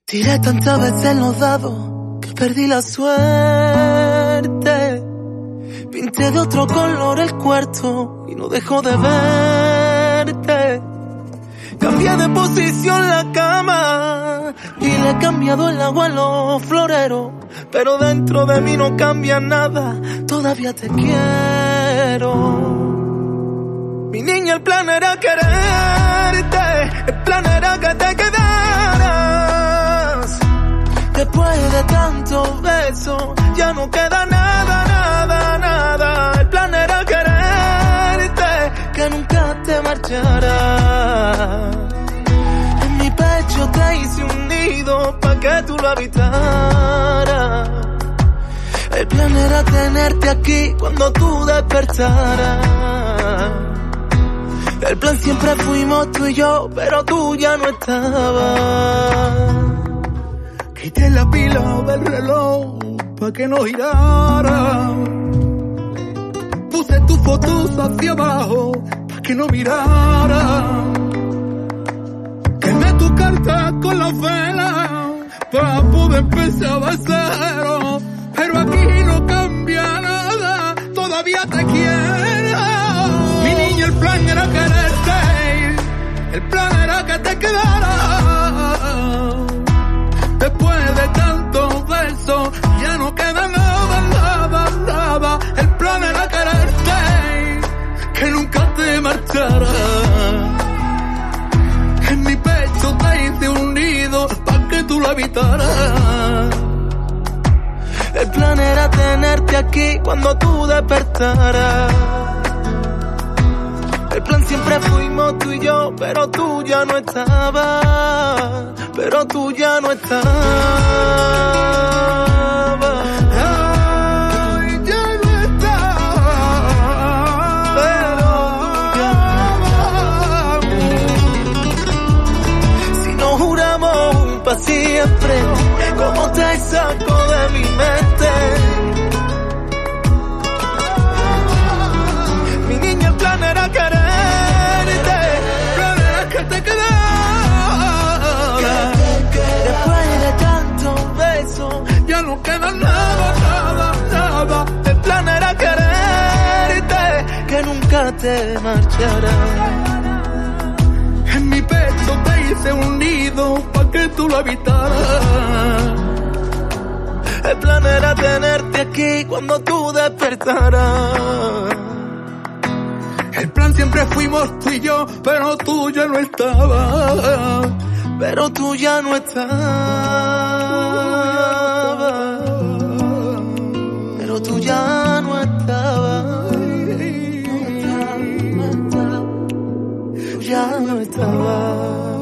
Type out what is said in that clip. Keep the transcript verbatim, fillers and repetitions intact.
Tiré tantas veces los dados que perdí la suerte. Pinté de otro color el cuarto y no dejo de verte. Cambié de posición la cama y le he cambiado el agua a los floreros, pero dentro de mí no cambia nada, todavía te quiero. Mi niña, el plan era quererte, el plan era que te quedaras. Después de tantos besos ya no queda nada, nada, nada. El plan era quererte, que nunca te marcharas. En mi pecho te hice un nido pa' que tú lo habitaras. El plan era tenerte aquí cuando tú despertaras. El plan siempre fuimos tú y yo, pero tú ya no estabas. Quité la pila del reloj pa' que no girara. Puse tus fotos hacia abajo pa' que no mirara. Quemé tu carta con la vela pa' poder empezar a cero. Pero aquí no cambia nada, todavía te quiero. Mi niña, el plan era quererte, el plan era que te quedaras. Después de tantos besos ya no queda nada, nada, nada. El plan era quererte, que nunca te marcharas. En mi pecho te hice un nido pa' que tú lo habitaras. El plan era tenerte aquí cuando tú despertaras. El plan siempre fuimos tú y yo, pero tú ya no estabas. Pero tú ya no estabas. Ay, ya no estabas. Pero tú ya no estabas. Si nos juramos un pa' siempre, ¿cómo te saco de mi mente? Mi niña, el plan era quererte, el plan era que te quedaras. Después de tantos besos ya no queda nada, nada, nada. el plan era quererte, que nunca te marcharas. En mi pecho te hice un nido pa' que tú lo habitaras. El plan era tenerte aquí cuando tú despertaras. El plan siempre fuimos tú y yo, pero tú ya no estabas. Pero tú ya no estabas. Pero tú ya no estabas. Tú ya no estabas. Tú ya no estabas.